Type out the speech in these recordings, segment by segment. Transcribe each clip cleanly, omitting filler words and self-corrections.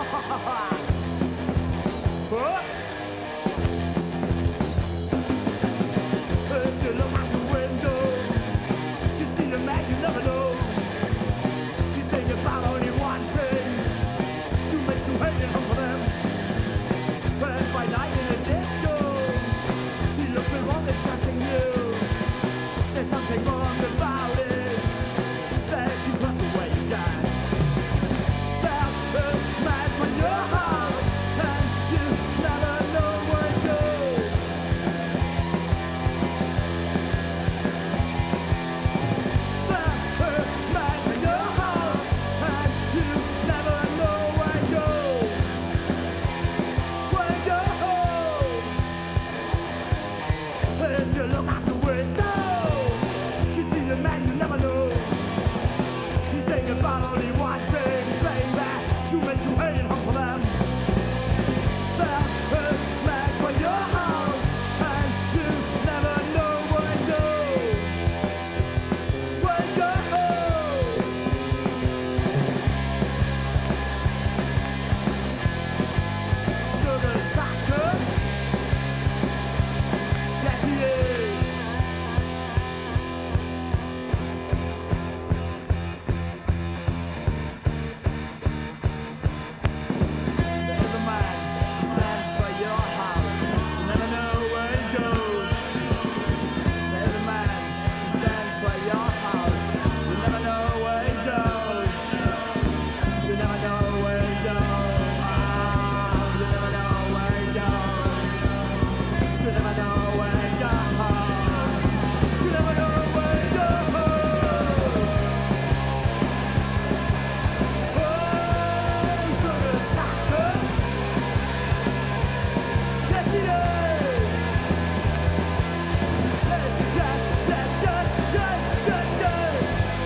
If you look out your window, you see a man you never know. You think about only one thing, you make you hate and home for them. And by night in a disco, he looks around and touching you. There's something wrong about it, that you cross away you die. There's a man for your house, and you never know where to go. There's a man for your house, and you never know where to go. Where to go? If you look out your window, you see a man you never know. He's saying about only one thing, baby. You meant to hate and home for them. There's a man for your house, and you never know where to go. Where to go? Sugar sucker. Yes, he is. The man stands for your house. You never know where he goes. The man stands for your house. You never know where he goes. You never know where he goes. You never know where he goes. You never know where he goes. You never know where he goes. Oh, sugar sucker. Yes, he is. Yes, yes, yes, yes, yes, yes, yes.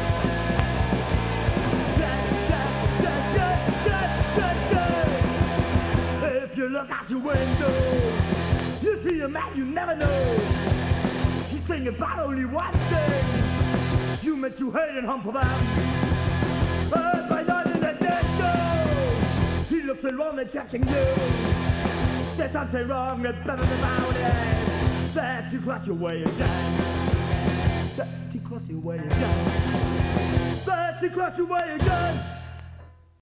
Yes, yes, yes, yes, yes, yes, yes. If you look out your window, you see a man you never know. He's singing about only one thing. You meant to hate and hum for them. But by night in the disco, he looks around and touching you. There's something wrong about it. That you cross your way again. That you cross your way again. That you cross your way again.